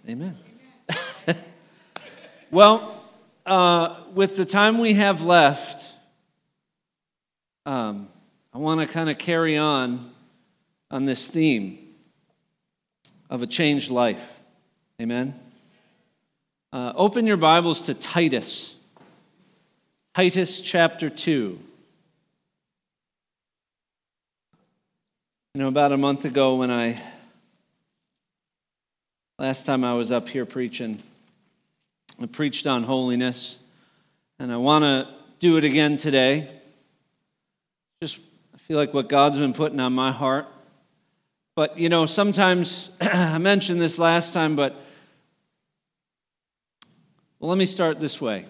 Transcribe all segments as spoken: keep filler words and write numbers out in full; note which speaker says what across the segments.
Speaker 1: Amen. Well, uh, with the time we have left, um, I want to kind of carry on on this theme of a changed life. Amen. Uh, open your Bibles to Titus. Titus chapter two. You know, about a month ago when I, last time I was up here preaching, I preached on holiness, and I want to do it again today. Just, I feel like what God's been putting on my heart. But, you know, sometimes, I mentioned this last time, but, well, let me start this way.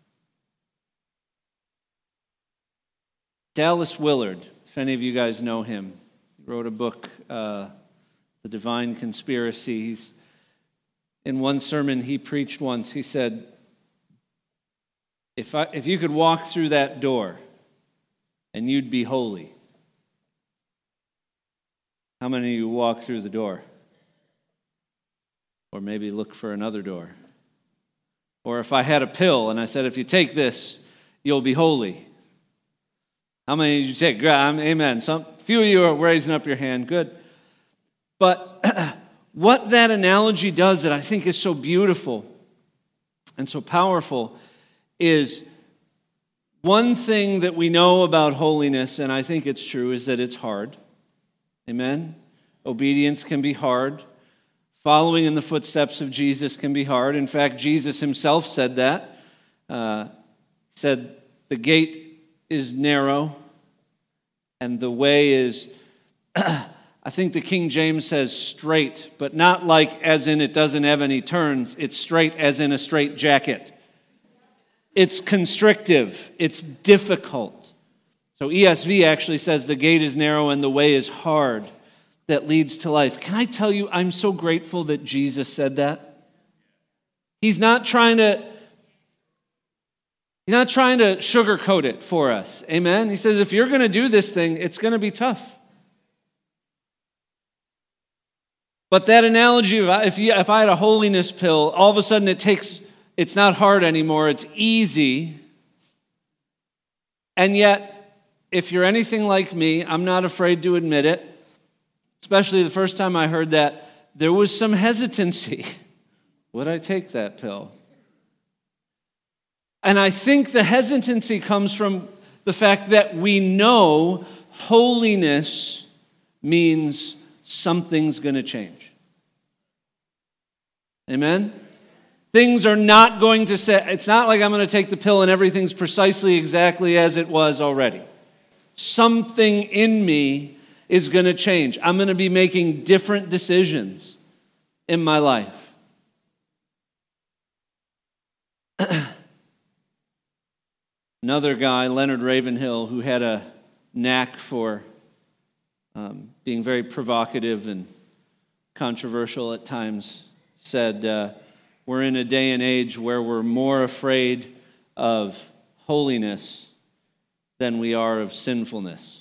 Speaker 1: Dallas Willard, if any of you guys know him, he wrote a book, uh, The Divine Conspiracy. He's, in one sermon he preached once, he said, if I, if you could walk through that door and you'd be holy, how many of you walk through the door? Or maybe look for another door. Or if I had a pill and I said, if you take this, you'll be holy. How many did you take? Amen. Some few of you are raising up your hand. Good. But what that analogy does that I think is so beautiful and so powerful is one thing that we know about holiness, and I think it's true, is that it's hard. Amen? Obedience can be hard. Following in the footsteps of Jesus can be hard. In fact, Jesus himself said that. Uh, he said, the gate is narrow and the way is, I think the King James says straight, but not like as in it doesn't have any turns. It's straight as in a straight jacket. It's constrictive. It's difficult. So E S V actually says the gate is narrow and the way is hard that leads to life. Can I tell you, I'm so grateful that Jesus said that. He's not trying to, he's not trying to sugarcoat it for us. Amen? He says, if you're going to do this thing, it's going to be tough. But that analogy of if, you, if I had a holiness pill, all of a sudden it takes, it's not hard anymore, it's easy. And yet, if you're anything like me, I'm not afraid to admit it, especially the first time I heard that, there was some hesitancy. Would I take that pill? And I think the hesitancy comes from the fact that we know holiness means something's going to change. Amen? Things are not going to say, it's not like I'm going to take the pill and everything's precisely exactly as it was already. Something in me is going to change. I'm going to be making different decisions in my life. Another guy, Leonard Ravenhill, who had a knack for um, being very provocative and controversial at times, said, uh, we're in a day and age where we're more afraid of holiness than we are of sinfulness.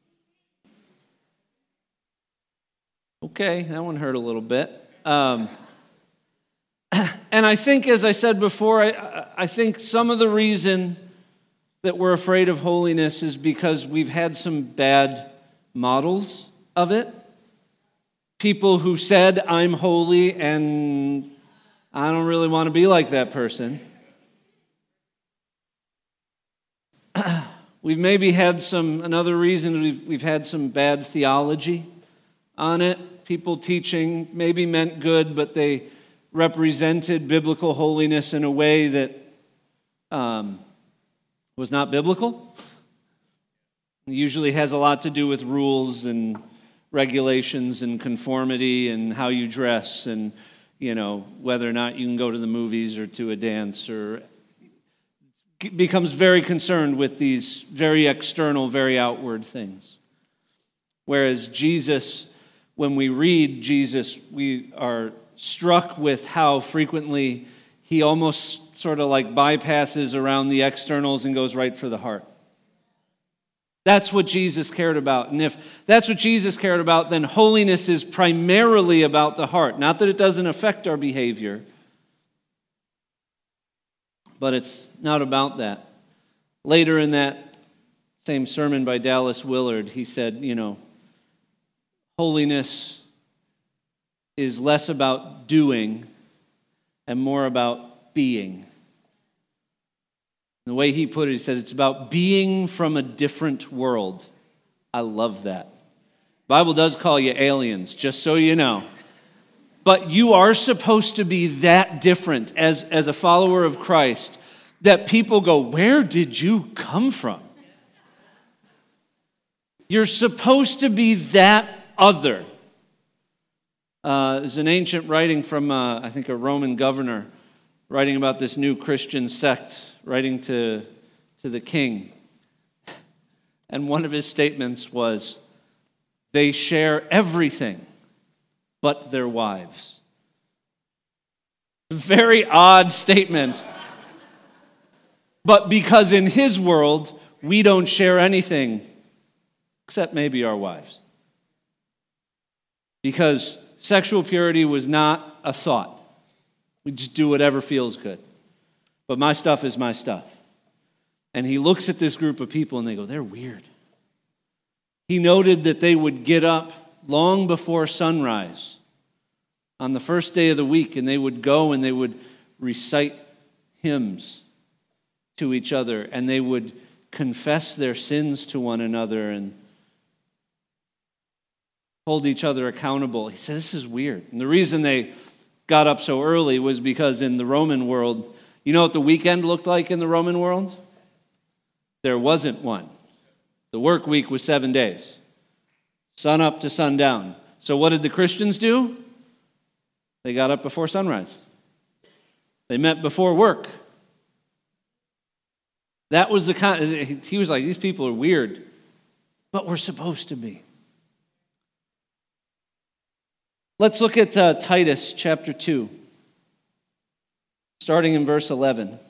Speaker 1: Okay, that one hurt a little bit. Um, and I think, as I said before, I, I think some of the reason that we're afraid of holiness is because we've had some bad models of it. People who said, I'm holy, and I don't really want to be like that person. We've maybe had some, another reason we've, we've had some bad theology on it. People teaching maybe meant good, but they represented biblical holiness in a way that um, was not biblical. It usually has a lot to do with rules and regulations and conformity and how you dress and, you know, whether or not you can go to the movies or to a dance, or becomes very concerned with these very external, very outward things. Whereas Jesus, when we read Jesus, we are struck with how frequently he almost sort of like bypasses around the externals and goes right for the heart. That's what Jesus cared about. And if that's what Jesus cared about, then holiness is primarily about the heart. Not that it doesn't affect our behavior, but it's not about that. Later in that same sermon by Dallas Willard, he said, you know, holiness is less about doing and more about being. The way he put it, he said, it's about being from a different world. I love that. The Bible does call you aliens, just so you know. But you are supposed to be that different as, as a follower of Christ that people go, where did you come from? You're supposed to be that other. Uh, there's an ancient writing from, uh, I think, a Roman governor writing about this new Christian sect, writing to, to the king. And one of his statements was, they share everything but their wives. Very odd statement. But because in his world, we don't share anything except maybe our wives. Because sexual purity was not a thought. We just do whatever feels good. But my stuff is my stuff. And he looks at this group of people and they go, they're weird. He noted that they would get up long before sunrise on the first day of the week, and they would go and they would recite hymns to each other, and they would confess their sins to one another and hold each other accountable. He said, this is weird. And the reason they got up so early was because in the Roman world, you know what the weekend looked like in the Roman world? There wasn't one. The work week was seven days, sun up to sundown. So what did the Christians do? They got up before sunrise. They met before work. That was the kind, he was like, these people are weird, but we're supposed to be. Let's look at uh, Titus chapter two, starting in verse eleven.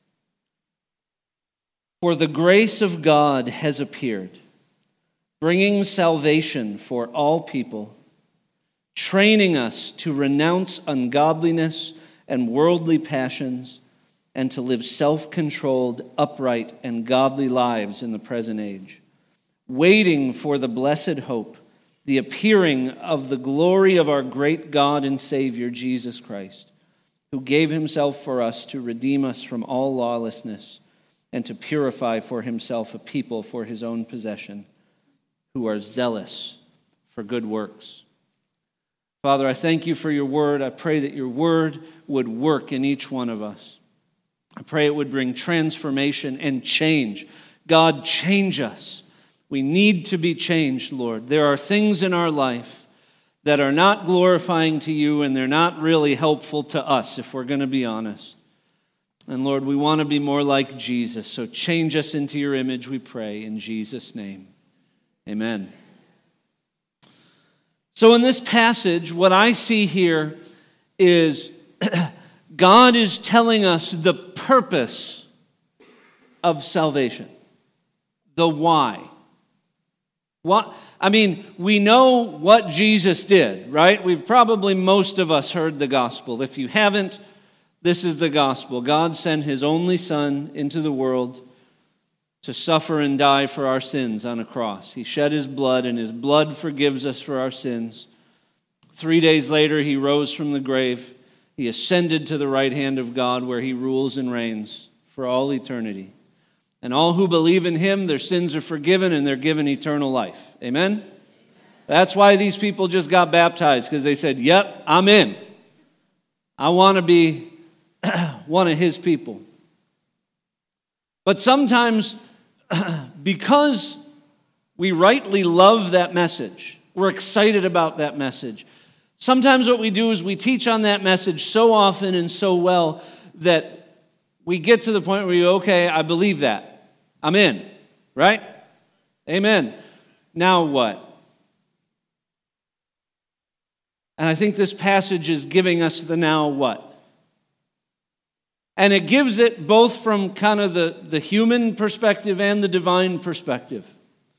Speaker 1: For the grace of God has appeared, bringing salvation for all people, training us to renounce ungodliness and worldly passions, and to live self-controlled, upright, and godly lives in the present age, waiting for the blessed hope, the appearing of the glory of our great God and Savior, Jesus Christ, who gave himself for us to redeem us from all lawlessness and to purify for himself a people for his own possession, who are zealous for good works. Father, I thank you for your word. I pray that your word would work in each one of us. I pray it would bring transformation and change. God, change us. We need to be changed, Lord. There are things in our life that are not glorifying to you, and they're not really helpful to us, if we're going to be honest. And Lord, we want to be more like Jesus, so change us into your image, we pray, in Jesus' name. Amen. So in this passage, what I see here is God is telling us the purpose of salvation, the why. What, I mean, we know what Jesus did, right? We've probably, most of us, heard the gospel. If you haven't, this is the gospel. God sent his only Son into the world to suffer and die for our sins on a cross. He shed his blood, and his blood forgives us for our sins. Three days later, he rose from the grave. He ascended to the right hand of God, where he rules and reigns for all eternity. And all who believe in him, their sins are forgiven and they're given eternal life. Amen? That's why these people just got baptized, because they said, yep, I'm in. I want to be one of his people. But sometimes, because we rightly love that message, we're excited about that message, sometimes what we do is we teach on that message so often and so well that we get to the point where you, okay, I believe that. I'm in, right? Amen. Now what? And I think this passage is giving us the now what? And it gives it both from kind of the, the human perspective and the divine perspective.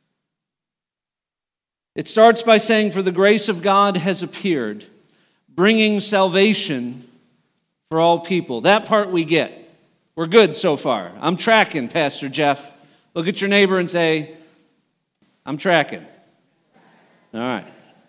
Speaker 1: It starts by saying, "For the grace of God has appeared, bringing salvation for all people." That part we get. We're good so far. I'm tracking, Pastor Jeff. Look at your neighbor and say, "I'm tracking." All right.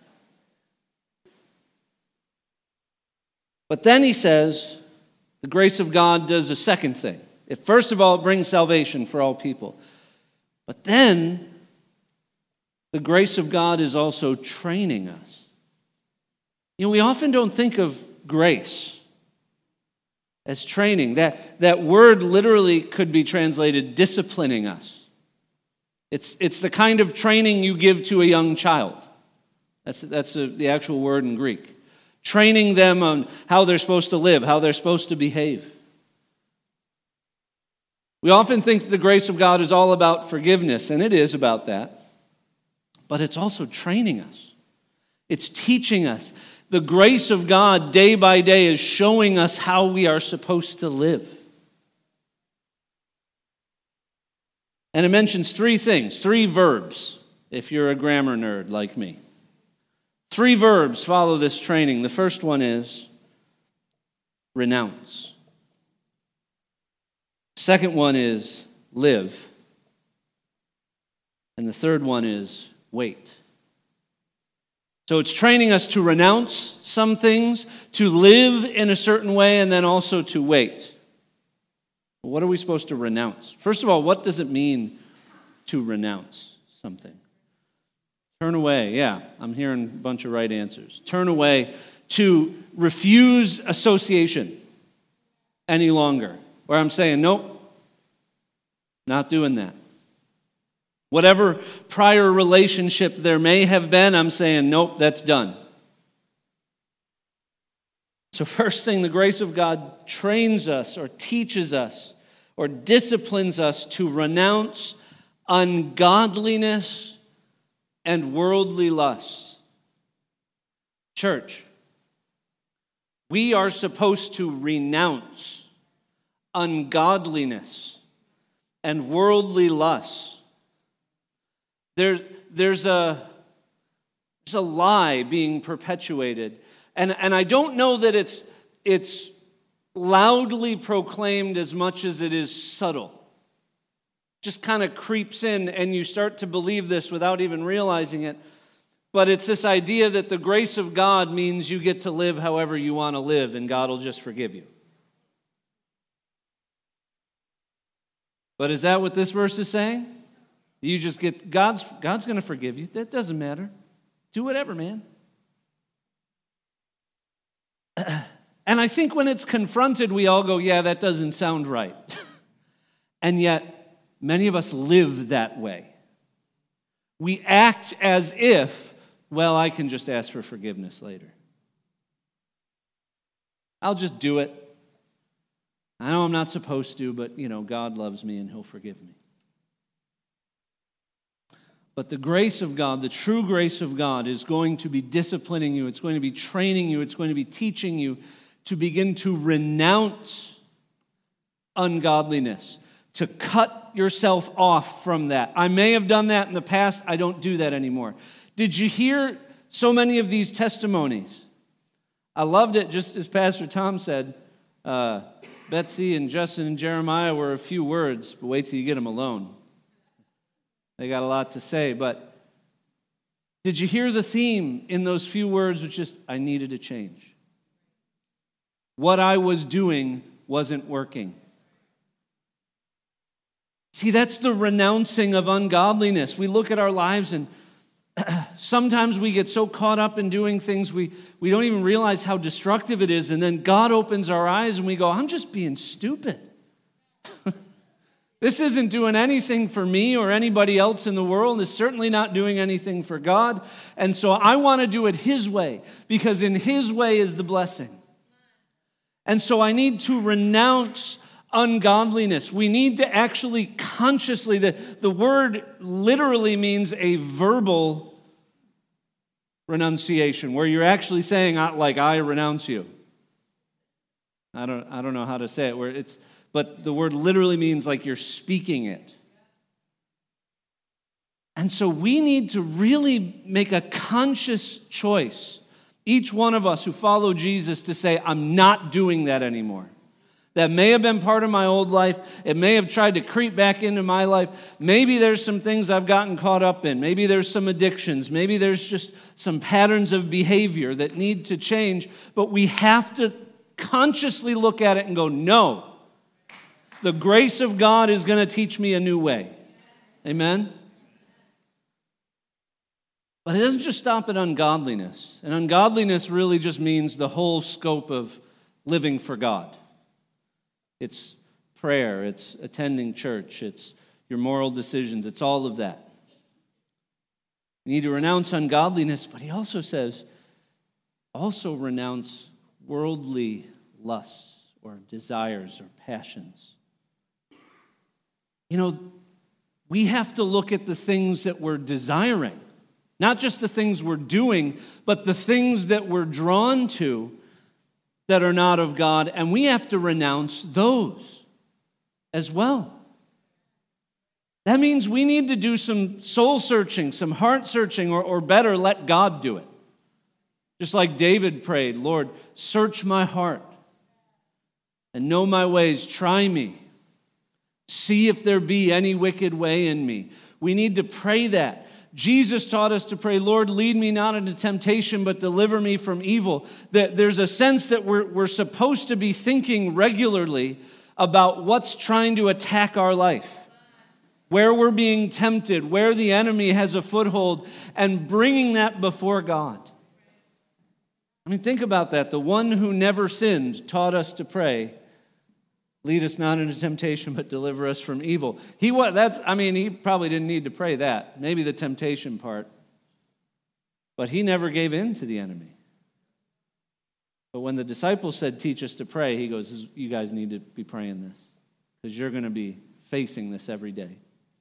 Speaker 1: But then he says, the grace of God does a second thing. It, first of all, it brings salvation for all people. But then, the grace of God is also training us. You know, we often don't think of grace as training. That, that word literally could be translated disciplining us. It's, it's the kind of training you give to a young child. That's, that's a, the actual word in Greek. Training them on how they're supposed to live, how they're supposed to behave. We often think the grace of God is all about forgiveness, and it is about that. But it's also training us. It's teaching us. The grace of God, day by day, is showing us how we are supposed to live. And it mentions three things, three verbs, if you're a grammar nerd like me. Three verbs follow this training. The first one is renounce. Second one is live. And the third one is wait. So it's training us to renounce some things, to live in a certain way, and then also to wait. What are we supposed to renounce? First of all, what does it mean to renounce something? Turn away. Yeah, I'm hearing a bunch of right answers. Turn away, to refuse association any longer. Where I'm saying, nope, not doing that. Whatever prior relationship there may have been, I'm saying, nope, that's done. So first thing, the grace of God trains us or teaches us or disciplines us to renounce ungodliness and worldly lusts. Church, we are supposed to renounce ungodliness and worldly lusts. There, there's a there's a lie being perpetuated, and and I don't know that it's it's loudly proclaimed as much as it is subtle. Just kind of creeps in, and you start to believe this without even realizing it. But it's this idea that the grace of God means you get to live however you want to live, and God will just forgive you. But is that what this verse is saying? You just get, God's, God's going to forgive you. That doesn't matter. Do whatever, man. And I think when it's confronted, we all go, yeah, that doesn't sound right. And yet, many of us live that way. We act as if, well, I can just ask for forgiveness later. I'll just do it. I know I'm not supposed to, but, you know, God loves me and He'll forgive me. But the grace of God, the true grace of God, is going to be disciplining you. It's going to be training you. It's going to be teaching you to begin to renounce ungodliness, to cut yourself off from that. I may have done that in the past. I don't do that anymore. Did you hear so many of these testimonies? I loved it, just as Pastor Tom said. Uh, Betsy and Justin and Jeremiah were a few words, but wait till you get them alone. They got a lot to say, but did you hear the theme in those few words, which just, I needed a change. What I was doing wasn't working. See, that's the renouncing of ungodliness. We look at our lives and sometimes we get so caught up in doing things we, we don't even realize how destructive it is, and then God opens our eyes and we go, I'm just being stupid. This isn't doing anything for me or anybody else in the world. It's certainly not doing anything for God. And so I want to do it His way, because in His way is the blessing. And so I need to renounce ungodliness. We need to actually consciously, the, the word literally means a verbal renunciation, where you're actually saying, like, I renounce you. I don't, I don't know how to say it, where it's, but the word literally means like you're speaking it. And so we need to really make a conscious choice, each one of us who follow Jesus, to say, I'm not doing that anymore. That may have been part of my old life. It may have tried to creep back into my life. Maybe there's some things I've gotten caught up in. Maybe there's some addictions. Maybe there's just some patterns of behavior that need to change. But we have to consciously look at it and go, no, the grace of God is going to teach me a new way. Amen? But it doesn't just stop at ungodliness. And ungodliness really just means the whole scope of living for God. It's prayer, it's attending church, it's your moral decisions, it's all of that. You need to renounce ungodliness, but he also says, also renounce worldly lusts or desires or passions. You know, we have to look at the things that we're desiring, not just the things we're doing, but the things that we're drawn to that are not of God, and we have to renounce those as well. That means we need to do some soul searching, some heart searching, or, or better, let God do it. Just like David prayed, Lord, search my heart and know my ways. Try me. See if there be any wicked way in me. We need to pray that. Jesus taught us to pray, Lord, lead me not into temptation, but deliver me from evil. There's a sense that we're, we're supposed to be thinking regularly about what's trying to attack our life, where we're being tempted, where the enemy has a foothold, and bringing that before God. I mean, think about that. The one who never sinned taught us to pray, lead us not into temptation, but deliver us from evil. He was, that's, I mean, he probably didn't need to pray that. Maybe the temptation part. But he never gave in to the enemy. But when the disciples said, teach us to pray, he goes, you guys need to be praying this, because you're going to be facing this every day.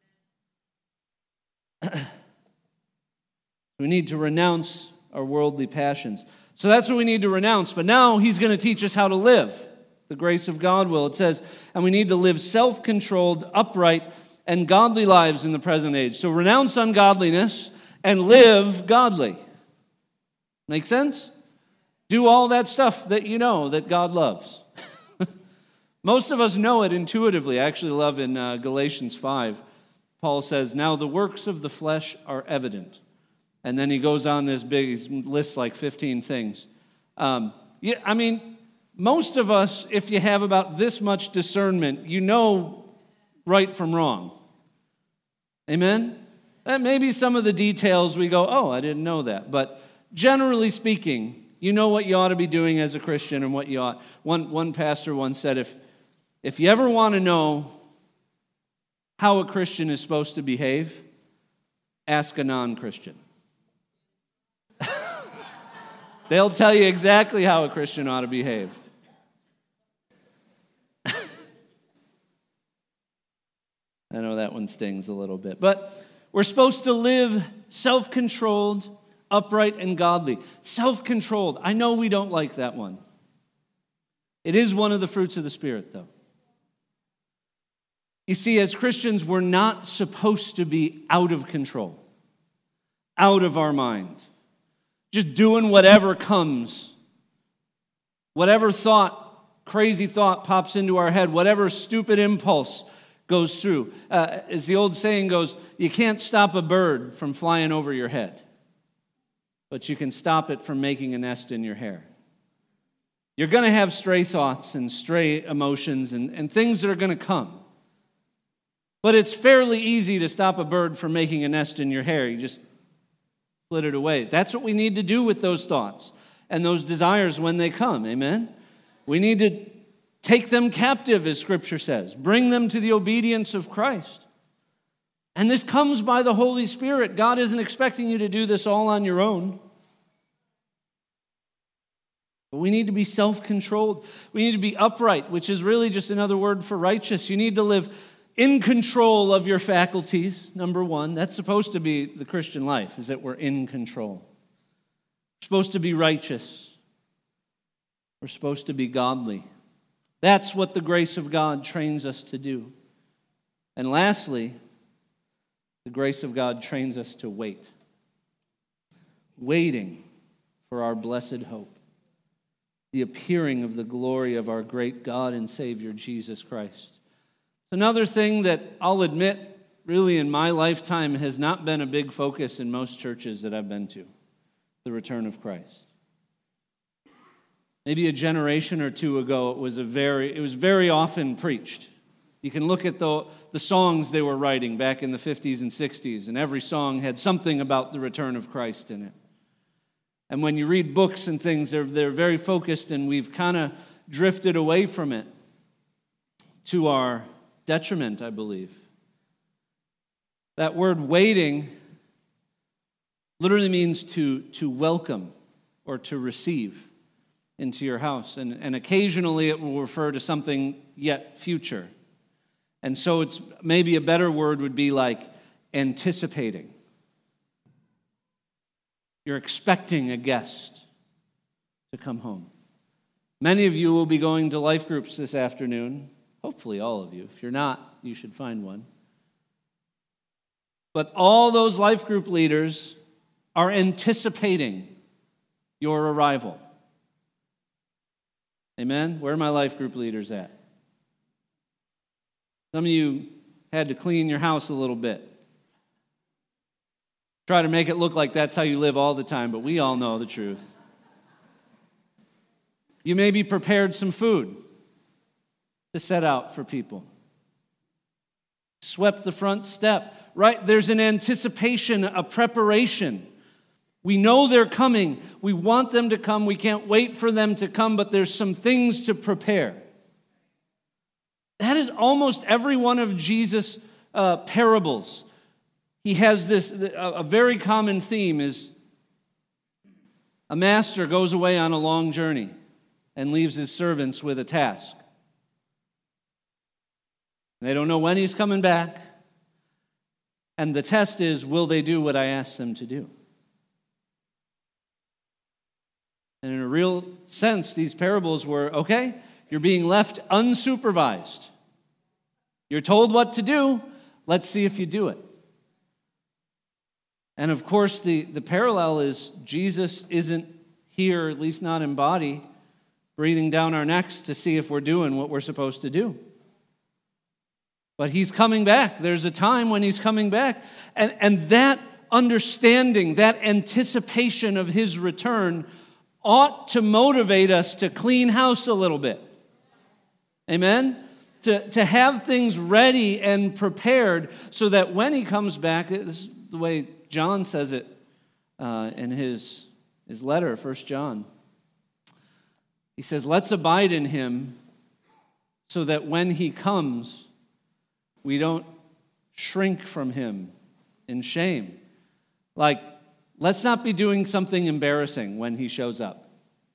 Speaker 1: We need to renounce our worldly passions. So that's what we need to renounce. But now he's going to teach us how to live. The grace of God will. It says, and we need to live self-controlled, upright, and godly lives in the present age. So renounce ungodliness and live godly. Make sense? Do all that stuff that you know that God loves. Most of us know it intuitively. I actually love in uh, Galatians five, Paul says, now the works of the flesh are evident. And then he goes on this big, he lists like fifteen things. Um, yeah, I mean, most of us, if you have about this much discernment, you know right from wrong. Amen? And maybe some of the details we go, oh, I didn't know that. But generally speaking, you know what you ought to be doing as a Christian and what you ought. One, one pastor once said, if, if you ever want to know how a Christian is supposed to behave, ask a non-Christian. They'll tell you exactly how a Christian ought to behave. I know that one stings a little bit. But we're supposed to live self-controlled, upright, and godly. Self-controlled. I know we don't like that one. It is one of the fruits of the Spirit, though. You see, as Christians, we're not supposed to be out of control, out of our mind. Just doing whatever comes. Whatever thought, crazy thought pops into our head, whatever stupid impulse goes through. Uh, as the old saying goes, you can't stop a bird from flying over your head, but you can stop it from making a nest in your hair. You're going to have stray thoughts and stray emotions and, and things that are going to come. But it's fairly easy to stop a bird from making a nest in your hair. You just split it away. That's what we need to do with those thoughts and those desires when they come. Amen? We need to take them captive, as Scripture says. Bring them to the obedience of Christ. And this comes by the Holy Spirit. God isn't expecting you to do this all on your own. But we need to be self-controlled. We need to be upright, which is really just another word for righteous. You need to live in control of your faculties, number one. That's supposed to be the Christian life, is that we're in control. We're supposed to be righteous. We're supposed to be godly. That's what the grace of God trains us to do. And lastly, the grace of God trains us to wait. Waiting for our blessed hope, the appearing of the glory of our great God and Savior, Jesus Christ. Another thing that I'll admit, really in my lifetime, has not been a big focus in most churches that I've been to, the return of Christ. Maybe a generation or two ago, it was a very, it was very often preached. You can look at the, the songs they were writing back in the fifties and sixties, and every song had something about the return of Christ in it. And when you read books and things, they're, they're very focused, and we've kind of drifted away from it to our detriment, I believe. That word waiting literally means to, to welcome or to receive into your house. And, and occasionally it will refer to something yet future. And so it's maybe a better word would be like anticipating. You're expecting a guest to come home. Many of you will be going to life groups this afternoon. Hopefully all of you. If you're not, you should find one. But all those life group leaders are anticipating your arrival. Amen? Where are my life group leaders at? Some of you had to clean your house a little bit. Try to make it look like that's how you live all the time, but we all know the truth. You maybe prepared some food to set out for people. Swept the front step, right? There's an anticipation, a preparation. We know they're coming. We want them to come. We can't wait for them to come, but there's some things to prepare. That is almost every one of Jesus' uh, parables. He has this, a very common theme is a master goes away on a long journey and leaves his servants with a task. They don't know when he's coming back. And the test is, will they do what I asked them to do? And in a real sense, these parables were, okay, you're being left unsupervised. You're told what to do. Let's see if you do it. And of course, the, the parallel is Jesus isn't here, at least not in body, breathing down our necks to see if we're doing what we're supposed to do. But he's coming back. There's a time when he's coming back. And, and that understanding, that anticipation of his return ought to motivate us to clean house a little bit. Amen? To, to have things ready and prepared so that when he comes back, this is the way John says it uh, in his, his letter, First John. He says, let's abide in him so that when he comes, we don't shrink from him in shame. Like, let's not be doing something embarrassing when he shows up.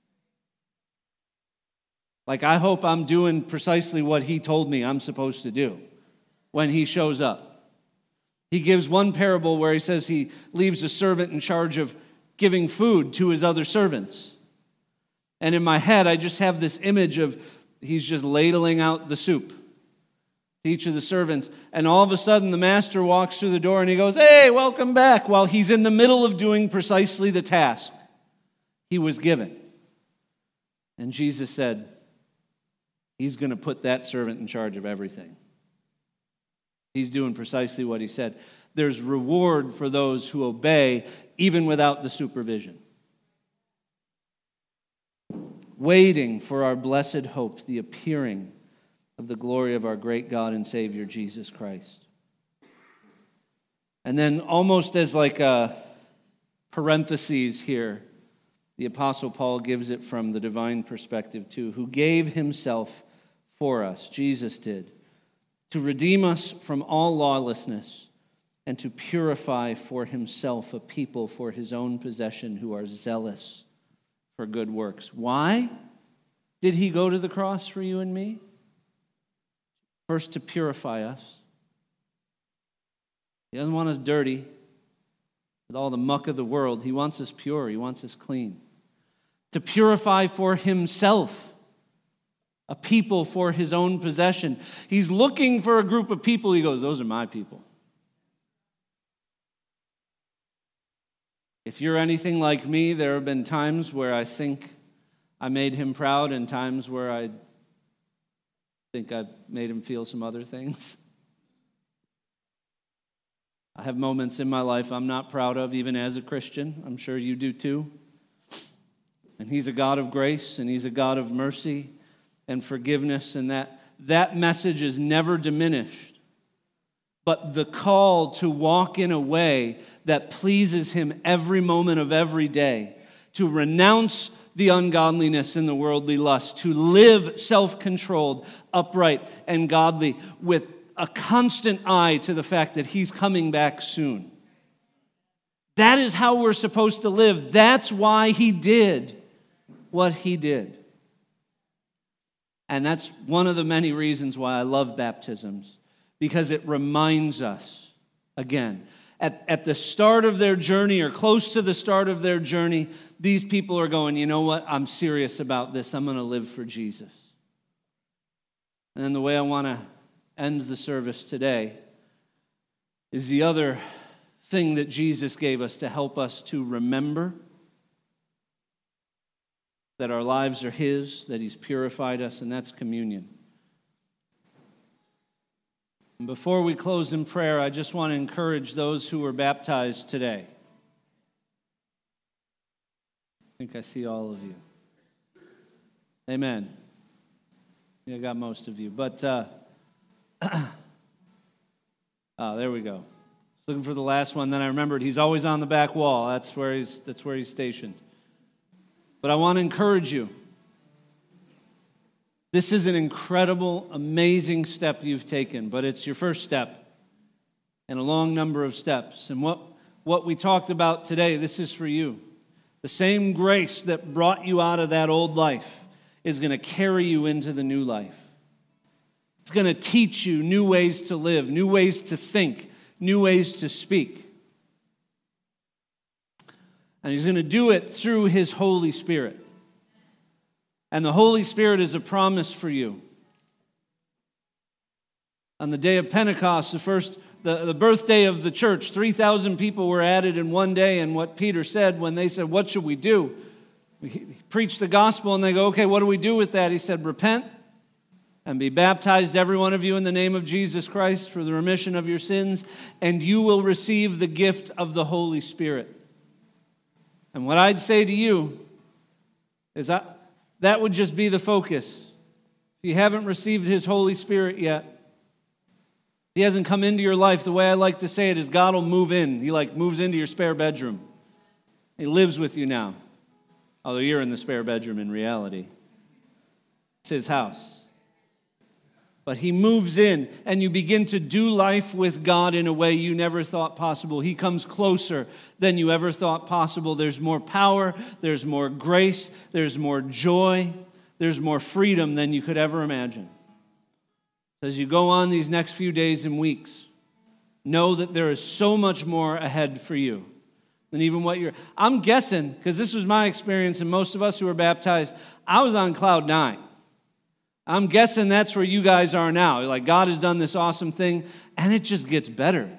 Speaker 1: Like, I hope I'm doing precisely what he told me I'm supposed to do when he shows up. He gives one parable where he says he leaves a servant in charge of giving food to his other servants. And in my head, I just have this image of he's just ladling out the soup to each of the servants. And all of a sudden, the master walks through the door and he goes, hey, welcome back, while he's in the middle of doing precisely the task he was given. And Jesus said, he's going to put that servant in charge of everything. He's doing precisely what he said. There's reward for those who obey, even without the supervision. Waiting for our blessed hope, the appearing of the glory of our great God and Savior, Jesus Christ. And then almost as like a parentheses here, the Apostle Paul gives it from the divine perspective too, who gave himself for us, Jesus did, to redeem us from all lawlessness and to purify for himself a people for his own possession who are zealous for good works. Why did he go to the cross for you and me? First, to purify us. He doesn't want us dirty with all the muck of the world. He wants us pure. He wants us clean. To purify for himself a people for his own possession. He's looking for a group of people. He goes, those are my people. If you're anything like me, there have been times where I think I made him proud and times where I think I made him feel some other things. I have moments in my life I'm not proud of, even as a Christian. I'm sure you do too. And he's a God of grace, and he's a God of mercy and forgiveness, and that, that message is never diminished. But the call to walk in a way that pleases him every moment of every day, to renounce the ungodliness and the worldly lust, to live self-controlled, upright, and godly with a constant eye to the fact that he's coming back soon. That is how we're supposed to live. That's why he did what he did. And that's one of the many reasons why I love baptisms. Because it reminds us, again, at, at the start of their journey or close to the start of their journey, these people are going, you know what, I'm serious about this. I'm going to live for Jesus. And then the way I want to end the service today is the other thing that Jesus gave us to help us to remember that our lives are his, that he's purified us, and that's communion. And before we close in prayer, I just want to encourage those who were baptized today. I think I see all of you. Amen. Yeah, I got most of you. But, uh, oh, there we go. I was looking for the last one, then I remembered he's always on the back wall. That's where he's, that's where he's stationed. But I want to encourage you. This is an incredible, amazing step you've taken, but it's your first step in a long number of steps. And what, what we talked about today, this is for you. The same grace that brought you out of that old life is going to carry you into the new life. It's going to teach you new ways to live, new ways to think, new ways to speak. And he's going to do it through his Holy Spirit. And the Holy Spirit is a promise for you. On the day of Pentecost, the first, the, the birthday of the church, three thousand people were added in one day. And what Peter said when they said, what should we do? He preached the gospel and they go, okay, what do we do with that? He said, repent and be baptized, every one of you, in the name of Jesus Christ for the remission of your sins, and you will receive the gift of the Holy Spirit. And what I'd say to you is that that would just be the focus. If you haven't received his Holy Spirit yet, he hasn't come into your life, the way I like to say it is God will move in. He like moves into your spare bedroom. He lives with you now. Although you're in the spare bedroom in reality. It's his house. But he moves in and you begin to do life with God in a way you never thought possible. He comes closer than you ever thought possible. There's more power, there's more grace, there's more joy, there's more freedom than you could ever imagine. As you go on these next few days and weeks, know that there is so much more ahead for you than even what you're... I'm guessing, because this was my experience and most of us who were baptized, I was on cloud nine. I'm guessing that's where you guys are now. Like, God has done this awesome thing, and it just gets better.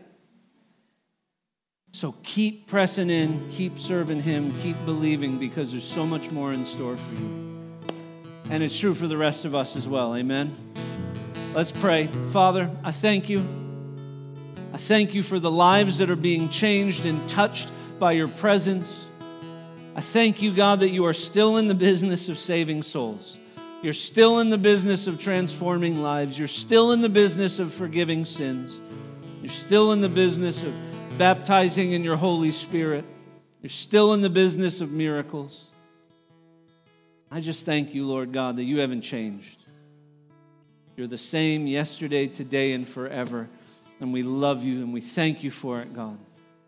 Speaker 1: So keep pressing in, keep serving him, keep believing, because there's so much more in store for you. And it's true for the rest of us as well. Amen? Let's pray. Father, I thank you. I thank you for the lives that are being changed and touched by your presence. I thank you, God, that you are still in the business of saving souls. You're still in the business of transforming lives. You're still in the business of forgiving sins. You're still in the business of baptizing in your Holy Spirit. You're still in the business of miracles. I just thank you, Lord God, that you haven't changed. You're the same yesterday, today, and forever. And we love you and we thank you for it, God.